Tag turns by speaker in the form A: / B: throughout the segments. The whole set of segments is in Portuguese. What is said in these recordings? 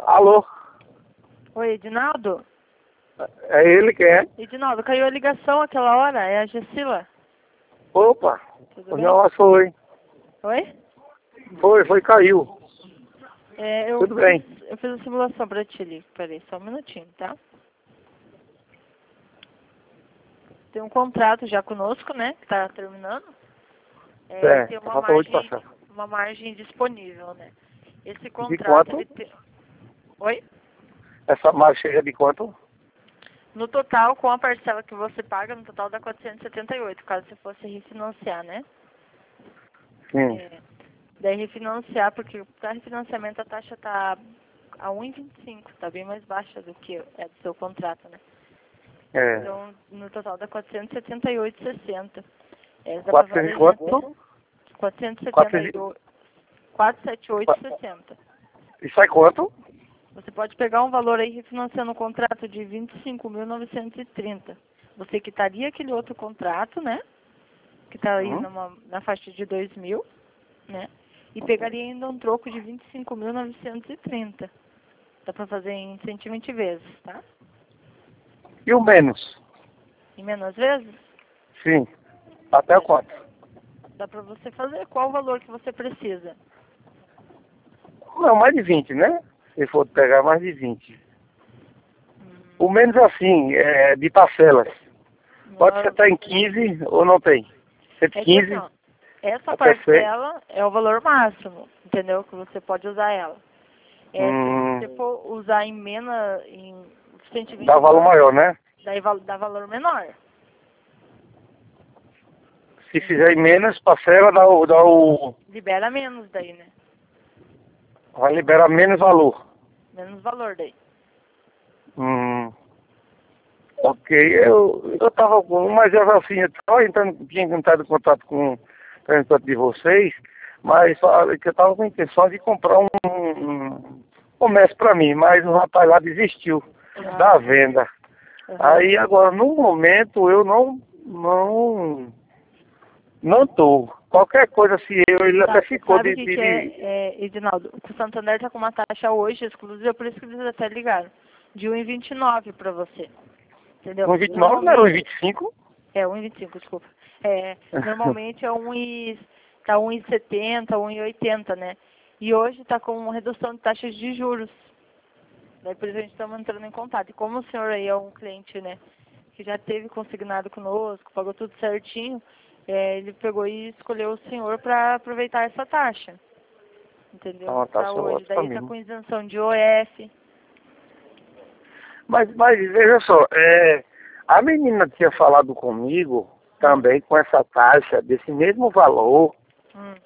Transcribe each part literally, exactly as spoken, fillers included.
A: Alô?
B: Oi, Edinaldo?
A: É ele que é?
B: Edinaldo, caiu a ligação aquela hora, é a Gessila.
A: Opa,
B: Tudo
A: o
B: bem?
A: negócio foi.
B: Oi?
A: Foi, foi, caiu.
B: É, eu,
A: Tudo bem.
B: fiz, eu fiz a simulação pra ti ali. Peraí, só um minutinho, tá? Tem um contrato já conosco, né? Que tá terminando. É,
A: É,
B: tem uma
A: falta oito
B: margem,
A: passar.
B: uma margem disponível, né? Esse
A: De
B: contrato,
A: quanto?
B: ele tem... Oi?
A: Essa marca chega de quanto?
B: No total, com a parcela que você paga, no total dá quatrocentos e setenta e oito, caso você fosse refinanciar, né?
A: Sim.
B: É, daí refinanciar, porque para refinanciamento a taxa tá a um vírgula vinte e cinco, tá bem mais baixa do que é do seu contrato, né?
A: É.
B: Então, no total dá quatrocentos e setenta e oito vírgula sessenta. É, dá para
A: quatrocentos e
B: valer
A: quanto?
B: quatrocentos e setenta e oito,
A: quatrocentos
B: quatrocentos e setenta e oito vírgula sessenta.
A: E sai quanto?
B: Você pode pegar um valor aí refinanciando um contrato de vinte e cinco mil novecentos e trinta. Você quitaria aquele outro contrato, né? Que está aí
A: Hum?
B: numa, na faixa de dois mil, né? E pegaria ainda um troco de vinte e cinco mil novecentos e trinta. Dá para fazer em cento e vinte vezes, tá?
A: E o menos?
B: Em menos vezes,
A: Sim. Até o quanto?
B: dá para você fazer. Qual o valor que você precisa?
A: Não, mais de vinte, né? Se for pegar mais de vinte.
B: Hum,
A: O menos assim, é de parcelas. Pode ser
B: não-
A: até em quinze ou não tem.
B: É que assim,
A: cento e quinze
B: ó, essa
A: até cem.
B: parcela é o valor máximo, entendeu? Que você pode usar ela. É, se
A: Hum,
B: você for usar em menos, em cento e vinte
A: dá valor
B: vezes,
A: maior, né?
B: daí val- dá valor menor.
A: Se fizer em menos, parcela dá o, dá o.
B: Libera menos daí, né?
A: Vai liberar menos valor.
B: Menos valor daí.
A: Hum. Ok, eu, eu tava com. Mas eu assim, eu tava entrando, tinha entrado em contato com o representante de vocês, mas falei que eu tava com a intenção de comprar um, um comércio pra mim, mas o rapaz lá desistiu da
B: Ah,
A: venda.
B: uhum.
A: Aí agora, no momento, eu não. não. não tô. Qualquer coisa, se eu, ele até
B: Sa-
A: ficou
B: Sabe o
A: de.
B: que,
A: de,
B: que é,
A: de
B: é, Edinaldo? O Santander tá com uma taxa hoje exclusiva, por isso que eles até ligaram. De um vírgula vinte e nove para você. Entendeu?
A: um vinte e nove, não era um
B: Normalmente.
A: vinte e cinco?
B: É, um vírgula vinte e cinco, desculpa. É, normalmente é um e, tá um vírgula setenta, um vírgula oitenta, né? E hoje está com uma redução de taxas de juros. Daí por isso a gente estamos entrando em contato. E como o senhor aí é um cliente, né, que já teve consignado conosco, pagou tudo certinho, é, ele pegou e escolheu o senhor para aproveitar essa taxa. Entendeu?
A: Ah, tá,
B: Para
A: só
B: hoje.
A: ótima
B: Daí tá
A: mesmo.
B: com isenção de O F.
A: Mas, mas veja só, é, a menina tinha falado comigo
B: Hum,
A: também com essa taxa desse mesmo valor
B: hum.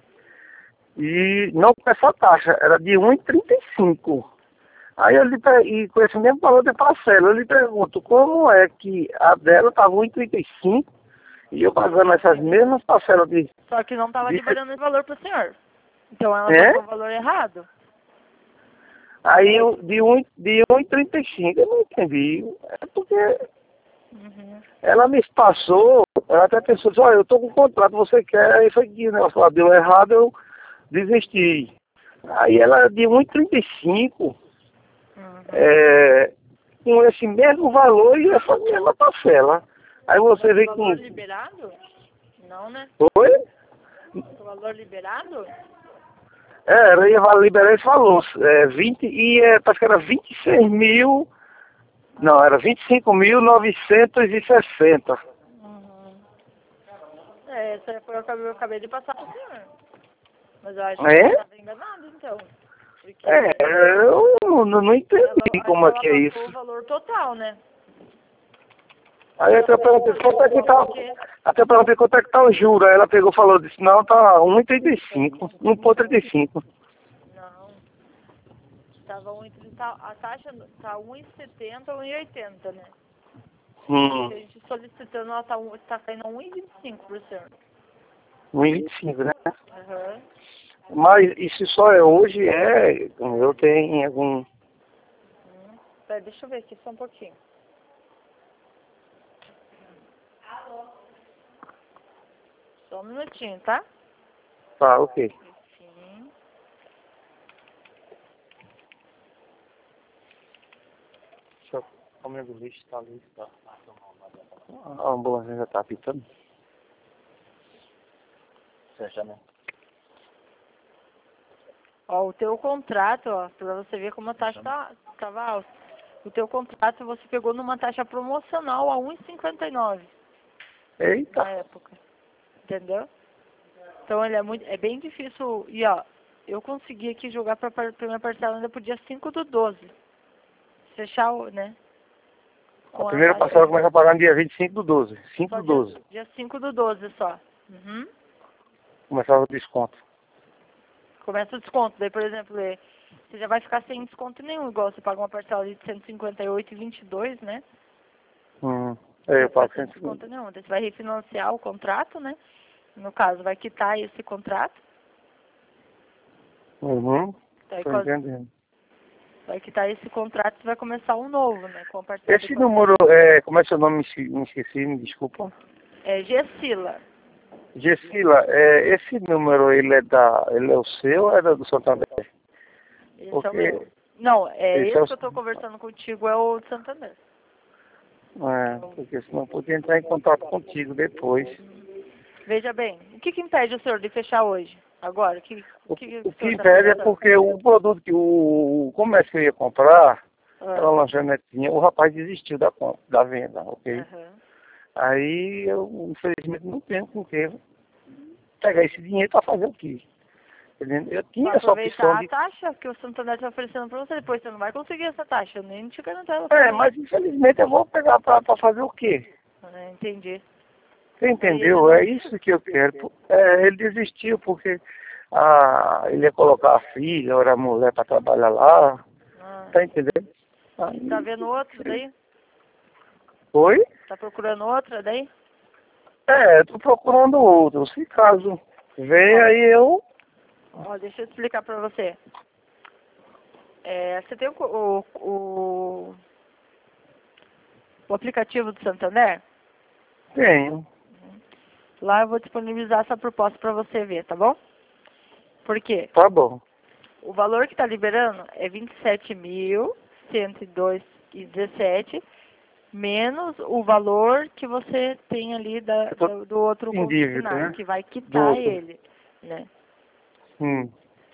A: e não com essa taxa, era de um vírgula trinta e cinco. Aí eu lhe per- e com esse mesmo valor de parcela, eu lhe pergunto como é que a dela estava um vírgula trinta e cinco e eu pagando essas mesmas parcelas de,
B: Só que não estava
A: de
B: liberando esse valor para o senhor. Então ela
A: é?
B: pagou o valor errado.
A: Aí eu de um de um vírgula trinta e cinco eu não entendi. É porque
B: Uhum.
A: ela me passou, ela até pensou assim, olha, eu tô com contrato, você quer? Aí foi que o negócio lá deu errado, eu desisti. Aí ela de um vírgula trinta e cinco,
B: Uhum.
A: é, com esse mesmo valor e essa mesma parcela. Aí você vê
B: Valor
A: que.
B: liberado? Não, né?
A: Oi?
B: O valor liberado?
A: É, ela ia liberar esse valor. É, vinte e é, parece que era vinte e seis mil. Não, era vinte e cinco mil novecentos e sessenta.
B: Uhum. É, essa foi o que eu acabei de passar pro senhor. Mas eu acho que você
A: É?
B: estava enganado, então. Porque
A: É, eu não, não entendi
B: ela, acho
A: como
B: que
A: é
B: ela
A: que é
B: passou o
A: isso.
B: valor total, né?
A: Aí eu até perguntei quanto é que tá. Até perguntei quanto é que tá o juro. Aí ela pegou e falou, disse, não, tá um vírgula trinta e cinco. um vírgula trinta e cinco.
B: Não. Tava um, tá, a taxa tá um vírgula setenta, um vírgula oitenta, né?
A: Hum,
B: Se a gente solicitando, ela tá, um, tá caindo a um vírgula vinte e cinco por cento.
A: um vírgula vinte e cinco, né?
B: Aham.
A: Mas isso só é hoje, é. Eu tenho algum.
B: Hum. Pera, deixa eu ver aqui só um pouquinho. Só um minutinho, tá?
A: Tá, ok.
B: Sim.
A: Só caminhão do lixo tá ali, tá. A ambulância já tá apitando. Fecha, né?
B: Ó, o teu contrato, ó, pra você ver como a taxa tá, tava alta. O teu contrato você pegou numa taxa promocional a um e cinquenta e nove
A: Eita.
B: na época. Entendeu? Então ele é muito, é bem difícil. E ó, eu consegui aqui jogar pra par- primeira parcela ainda pro dia cinco do doze. Fechar o, né?
A: A primeira parcela começa a pagar no dia vinte e cinco do doze. cinco
B: Só
A: do
B: dia,
A: doze.
B: dia cinco do doze só. Uhum.
A: Começava o desconto.
B: Começa o desconto. Daí, por exemplo, é, você já vai ficar sem desconto nenhum, igual você paga uma parcela de cento e cinquenta e oito e vinte e dois, né?
A: Hum.
B: Não
A: É,
B: vai
A: eu
B: ficar
A: pago
B: sem
A: cento e
B: desconto
A: cinquenta.
B: nenhum. Daí você vai refinanciar o contrato, né? No caso, vai quitar esse contrato.
A: Uhum.
B: Daí,
A: Tô
B: com-
A: entendendo.
B: vai quitar esse contrato e vai começar um novo, né? Com a parcela de
A: Esse
B: quanto?
A: número, é, como é seu nome? Me esque- me esqueci, me desculpa.
B: É Gessila.
A: Gessila, é, esse número, ele é da, ele é o seu ou é da do Santander?
B: Esse
A: Porque
B: é o meu. Não, é
A: esse
B: esse
A: é o...
B: que eu tô conversando contigo, é o de Santander.
A: É, porque senão eu podia entrar em contato contigo depois.
B: Veja bem, o que que impede o senhor de fechar hoje? Agora, o que,
A: O,
B: o que,
A: o
B: o
A: que
B: senhor tá
A: impede é
B: pensando?
A: porque o produto que o, o comércio que eu ia comprar, aquela
B: Ah,
A: lanchonetinha, o rapaz desistiu da, compra, da venda, ok?
B: aham.
A: Aí eu, infelizmente, não tenho com que pegar esse dinheiro para fazer o quê? Entendeu? Eu tinha
B: Pra
A: essa opção
B: aproveitar a
A: de...
B: taxa que o Santander está oferecendo para você, depois você não vai conseguir essa taxa, eu nem te garanto ela
A: É,
B: também.
A: mas infelizmente eu vou pegar para fazer o quê?
B: É, entendi.
A: Você
B: Daí ele
A: entendeu?
B: não...
A: É isso que eu quero. É, ele desistiu porque ah, ele ia colocar a filha, ou a mulher para trabalhar lá.
B: Ah,
A: Tá entendendo?
B: e tá
A: Aí,
B: vendo outro daí?
A: Oi?
B: Tá procurando outra daí?
A: É, tô procurando outro. Se caso venha, aí eu...
B: Ó, deixa eu te explicar pra você. É, você tem o, co- o, o, o aplicativo do Santander?
A: Tenho.
B: Lá eu vou disponibilizar essa proposta pra você ver, tá bom? Por quê?
A: Tá bom.
B: O valor que está liberando é vinte e sete mil cento e dois e dezessete, menos o valor que você tem ali da,
A: Eu tô
B: do, do outro
A: em dívida,
B: consignado,
A: né?
B: que vai
A: Do
B: quitar
A: outro.
B: ele, né?
A: Hum,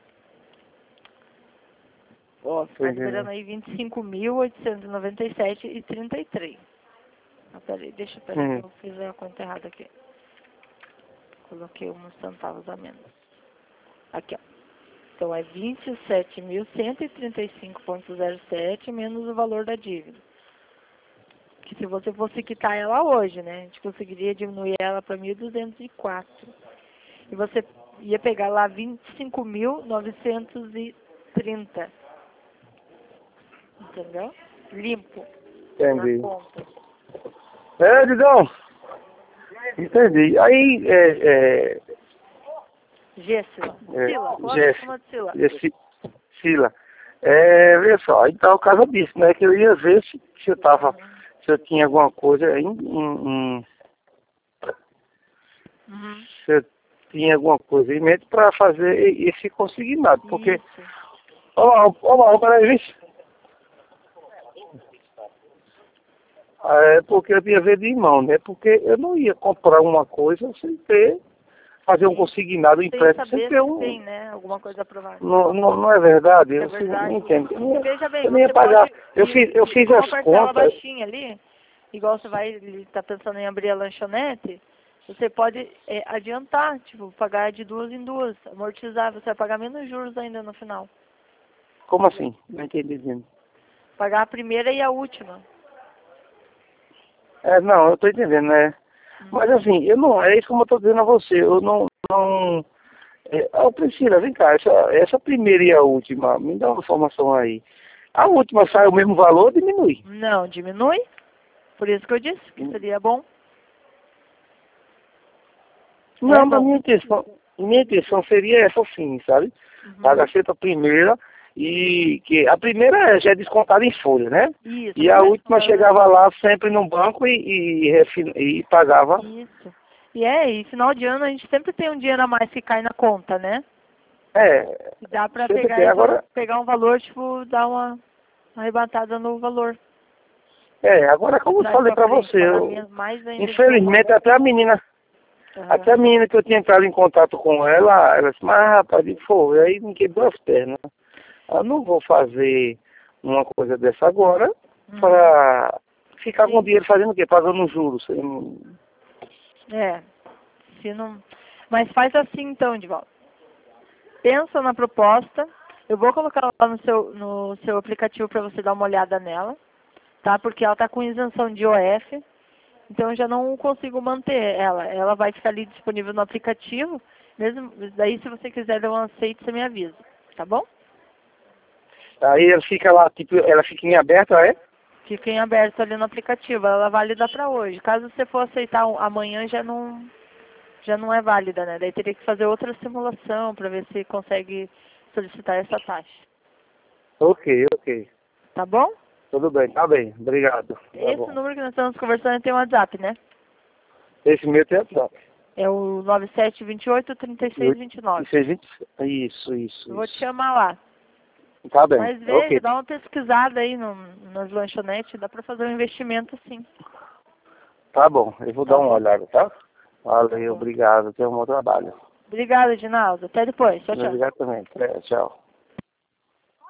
B: Ó,
A: tô
B: está liberando
A: entendendo.
B: aí vinte e cinco mil oitocentos e noventa e sete e trinta e três. Ah, peraí, deixa, peraí que
A: Hum,
B: eu fiz a conta errada aqui. Coloquei uns centavos a menos. Aqui, ó. Então é vinte e sete mil cento e trinta e cinco vírgula zero sete menos o valor da dívida. Que se você fosse quitar ela hoje, né? A gente conseguiria diminuir ela para mil duzentos e quatro. E você ia pegar lá vinte e cinco mil novecentos e trinta. Entendeu? Limpo. Na
A: entendi.
B: conta.
A: É, Digão. Entendi. Aí, é... é,
B: Gessila.
A: é
B: Sila. Pode
A: Jess,
B: chamar de Sila.
A: Jessi- Sila. É, veja só, então, por causa disso, né? Que eu ia ver se, se eu tava... Se eu tinha alguma coisa em, em, em
B: Uhum.
A: se eu tinha alguma coisa em mente para fazer e- esse consignado. Porque,
B: Isso.
A: ó, ó, ó, peraí, isso. É porque eu tinha ver de mão, né? Porque eu não ia comprar uma coisa sem ter, fazer um consignado, um
B: Sem
A: empréstimo, sem
B: saber
A: ter
B: se tem,
A: um...
B: né? Alguma coisa aprovada.
A: Não, não, não é verdade?
B: É
A: Eu sei- não
B: verdade.
A: entendo. Eu não
B: E
A: ia,
B: veja bem,
A: eu não ia
B: você
A: pagar.
B: pode
A: Eu
B: ir,
A: fiz, eu fiz
B: com uma
A: as
B: parcela
A: contas.
B: baixinha ali, igual você vai estar pensando em abrir a lanchonete, você pode é, adiantar, tipo, pagar de duas em duas, amortizar, você vai pagar menos juros ainda no final.
A: Como assim? Não entendi dizendo.
B: Pagar a primeira e a última.
A: É, não, eu tô entendendo, né? Mas assim, eu não, é isso como eu tô dizendo a você, eu não, não, é, ô Priscila, vem cá, essa, essa primeira e a última, me dá uma informação aí. A última sai o mesmo valor ou diminui?
B: Não, diminui. Por isso que eu disse que seria bom.
A: Não,
B: É
A: mas
B: bom.
A: minha intenção, minha intenção seria essa sim, sabe?
B: Uhum.
A: Pagar sempre a primeira e que a primeira já é descontada em folha, né?
B: Isso.
A: E a
B: mas-
A: última chegava lá sempre no banco e, e, refin- e pagava.
B: Isso. E é, e final de ano a gente sempre tem um dinheiro a mais que cai na conta, né?
A: É,
B: E dá pra
A: sempre
B: pegar,
A: tem.
B: e val-
A: Agora,
B: pegar um valor, tipo, dar uma arrebatada no valor.
A: É, agora como eu
B: Traz
A: falei pra
B: frente,
A: você, eu,
B: pagamento mais ainda de
A: infelizmente até a menina,
B: Aham.
A: até a menina que eu tinha entrado em contato com ela, ela disse, mas rapaz, e foi, aí me quebrou as pernas. Eu não vou fazer uma coisa dessa agora
B: Uhum.
A: para ficar com o
B: Sim.
A: dinheiro fazendo o quê? Pagando juros. Eu não-
B: É, se não... Mas faz assim então, Divaldo. Pensa na proposta. Eu vou colocar lá no seu, no seu aplicativo para você dar uma olhada nela, tá? Porque ela está com isenção de I O F, então eu já não consigo manter ela. Ela vai ficar ali disponível no aplicativo. Mesmo daí, se você quiser dar um aceite, você me avisa, tá bom?
A: Aí ela fica lá, tipo, ela fica em aberto, é?
B: Fica em aberto ali no aplicativo. Ela é válida para hoje. Caso você for aceitar um- amanhã, já não já não é válida, né? Daí teria que fazer outra simulação para ver se consegue solicitar essa taxa.
A: Ok, ok.
B: Tá bom?
A: Tudo bem, tá bem. Obrigado. Tá
B: Esse
A: bom.
B: número que nós estamos conversando tem um WhatsApp, né?
A: Esse meu tem WhatsApp.
B: É o nove sete dois oito, três seis dois nove.
A: Isso, isso,
B: Eu vou te
A: isso.
B: chamar lá.
A: Tá bem.
B: Mas veja,
A: Ok.
B: dá uma pesquisada aí no, nas lanchonetes, dá para fazer um investimento sim.
A: Tá bom. Eu vou
B: Tá
A: dar uma
B: bom?
A: olhada, tá? Valeu,
B: Tá bom.
A: obrigado. Tenha um bom trabalho.
B: Obrigada, Ginaldo. Até depois. Tchau, tchau.
A: Obrigado também. É, tchau.